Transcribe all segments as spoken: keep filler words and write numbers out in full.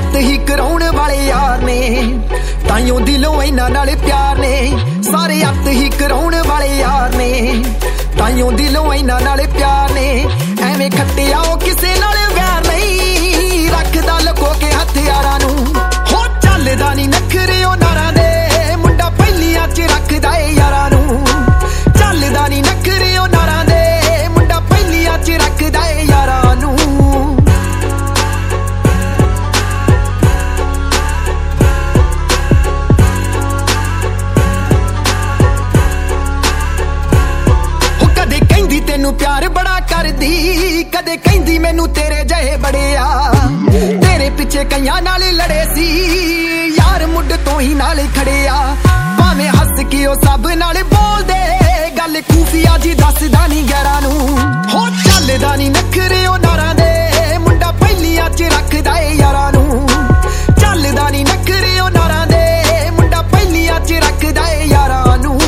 ਅੱਤ ਹੀ ਕਰਾਉਣ ਵਾਲੇ ਯਾਰ ਨੇ, ਤਾਈਓ ਦਿਲੋਂ ਇਹਨਾਂ ਨਾਲ ਪਿਆਰ ਨੇ। ਸਾਰੇ ਅੱਤ ਹੀ ਕਰਾਉਣ ਵਾਲੇ ਯਾਰ ਨੇ, ਤਾਈਓ ਦਿਲੋਂ ਇਹਨਾਂ ਨਾਲ ਪਿਆਰ ਨੇ। ਐਵੇਂ ਖੱਟਿਆ ਉਹ ਕਿਸੇ ਨਾਲ ਵੈਰ ਨਹੀਂ, ਰੱਖਦਾ ਲੁਕੋ ਕੇ ਹਥਿਆਰਾਂ ਨੂੰ। ਹੋ ਚੱਲਦਾ ਨੀ ਨਖਰੇ ਉਹ ਨਾਰਾਂ ਦੇ, ਮੁੰਡਾ ਪਹਿਲੀਆਂ ਚ ਰੱਖਦਾ ਏ ਯਾਰਾਂ ਨੂੰ। ਚੱਲਦਾ ਨੀ ਨਖਰੇ ਉਹ ਨਾਰਾਂ ਦੇ, ਮੁੰਡਾ ਪਹਿਲੀਆਂ ਚ ਰੱਖਦਾ ਏ ਯਾਰਾਂ ਨੂੰ। ਤੈਨੂੰ ਪਿਆਰ ਬੜਾ ਕਰਦੀ, ਕਦੇ ਕਹਿੰਦੀ ਮੈਨੂੰ ਤੇਰੇ ਜਿਹੇ ਬੜੇ ਆ। ਤੇਰੇ ਪਿੱਛੇ ਕਈਆਂ ਨਾਲ ਲੜੇ ਸੀ, ਯਾਰ ਮੁੱਢ ਤੋਂ ਹੀ ਨਾਲ ਖੜੇ ਆ। ਭਾਵੇਂ ਹੱਸ ਕੇ ਉਹ ਸਭ ਨਾਲ ਬੋਲਦੇ, ਗੱਲ ਖੂਫੀਆ ਜੀ ਦੱਸਦਾ ਨੀ ਗੈਰਾਂ ਨੂੰ। ਹੋ ਚੱਲਦਾ ਨੀ ਨਖਰੇ ਉਹ ਨਾਰਾਂ ਦੇ, ਮੁੰਡਾ ਪਹਿਲੀਆਂ ਚ ਰੱਖਦਾ ਏ ਯਾਰਾਂ ਨੂੰ। ਚੱਲਦਾ ਨੀ ਨਖਰੇ ਉਹ ਨਾਰਾਂ ਦੇ, ਮੁੰਡਾ ਪਹਿਲੀਆਂ ਚ ਰੱਖਦਾ ਏ ਯਾਰਾਂ ਨੂੰ।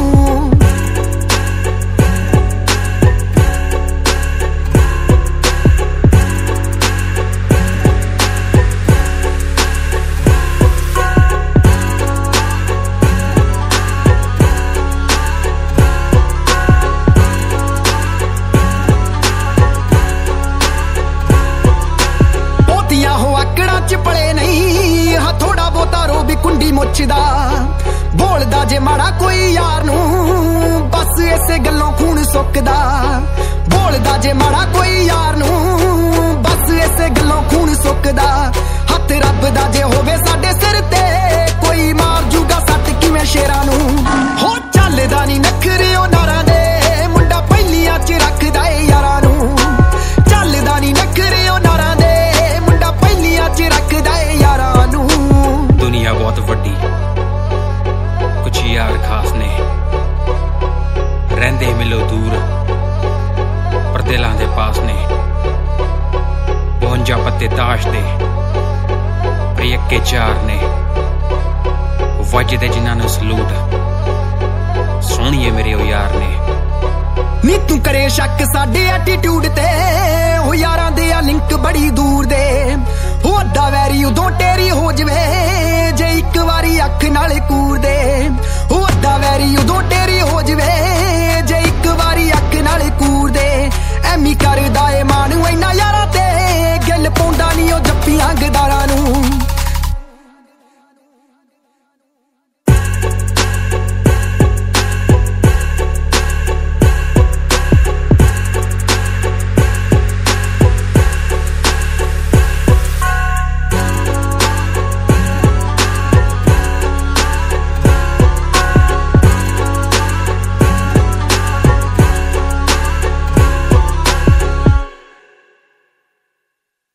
ਪਲੇ ਨਹੀਂ ਹਾਂ ਥੋੜਾ ਬਹੁਤਾ ਰੋ ਵੀ ਕੁੰਡੀ ਮੁੱਛਦਾ, ਬੋਲਦਾ ਜੇ ਮਾੜਾ ਕੋਈ ਯਾਰ ਨੂੰ, ਬਸ ਇਸੇ ਗੱਲੋਂ ਖੂਨ ਸੁੱਕਦਾ। ਬੋਲਦਾ ਜੇ ਮਾੜਾ ਕੋਈ ਯਾਰ ਨੂੰ, ਬਸ ਇਸੇ ਗੱਲੋਂ ਖੂਨ ਸੁੱਕਦਾ। ਹੱਥ ਰੱਬ ਦਾ ਜੇ ਹੋਵੇ ਸਾਡੇ ਸਿਰ ਤੇ, ਕੋਈ ਮਾਰ ਜੂਗਾ ਸੱਟ ਕਿਵੇਂ ਸ਼ੇਰਾਂ ਨੂੰ। ਹੋ ਚੱਲਦਾ ਨੀ ਨਖਰੇ ਉਹ ਨਾਰਾਂ ਦੇ, ਮੁੰਡਾ ਪਹਿਲੀਆਂ ਚ ਰੱਖਦਾ ਏ ਯਾਰਾਂ ਨੂੰ। ਚੱਲਦਾ ਨੀ ਨਖਰੇ ਉਹ ਨਾਰਾਂ ਦੇ, ਮੁੰਡਾ ਪਹਿਲੀਆਂ ਚ ਰੱਖਦਾ ਏ ਯਾਰਾਂ ਨੂੰ। ਦੁਨੀਆ ਬਹੁਤ ਵੱਡੀ, ਕੁਛ ਯਾਰ ਖਾਸ ਨੇ, ਰਹਿੰਦੇ ਮਿਲੋ ਦੂਰ ਪਰ ਦਿਲਾਂ ਦੇ ਪਾਸ ਨੇ। ਬਵੰਜਾ ਪੱਤੇ ਤਾਸ਼ ਦੇ ਪਰ ਇੱਕੇ ਚਾਰ ਨੇ, ਵੱਜਦੇ ਜਿਨ੍ਹਾਂ ਨੂੰ ਸਲੂਟ, ਸੋਹਣੀਏ ਮੇਰੇ ਉਹ ਯਾਰ ਨੇ। ਨੀ ਤੂੰ ਕਰੇ ਸ਼ੱਕ ਸਾਡੇ ਐਟੀਟਿਊਡ ਤੇ, ਉਹ ਯਾਰਾਂ ਦੇ ਆ ਲਿੰਕ ਬੜੀ ਦੂਰ ਦੇ। ਉਹ ਅੱਧਾ ਵੈਰੀ ਉਦੋਂ ਟੇਰੀ ਹੋ ਜਵੇ, ਜੇ ਇੱਕ ਵਾਰੀ ਅੱਖ ਨਾਲ ਕੂਰ ਦੇ।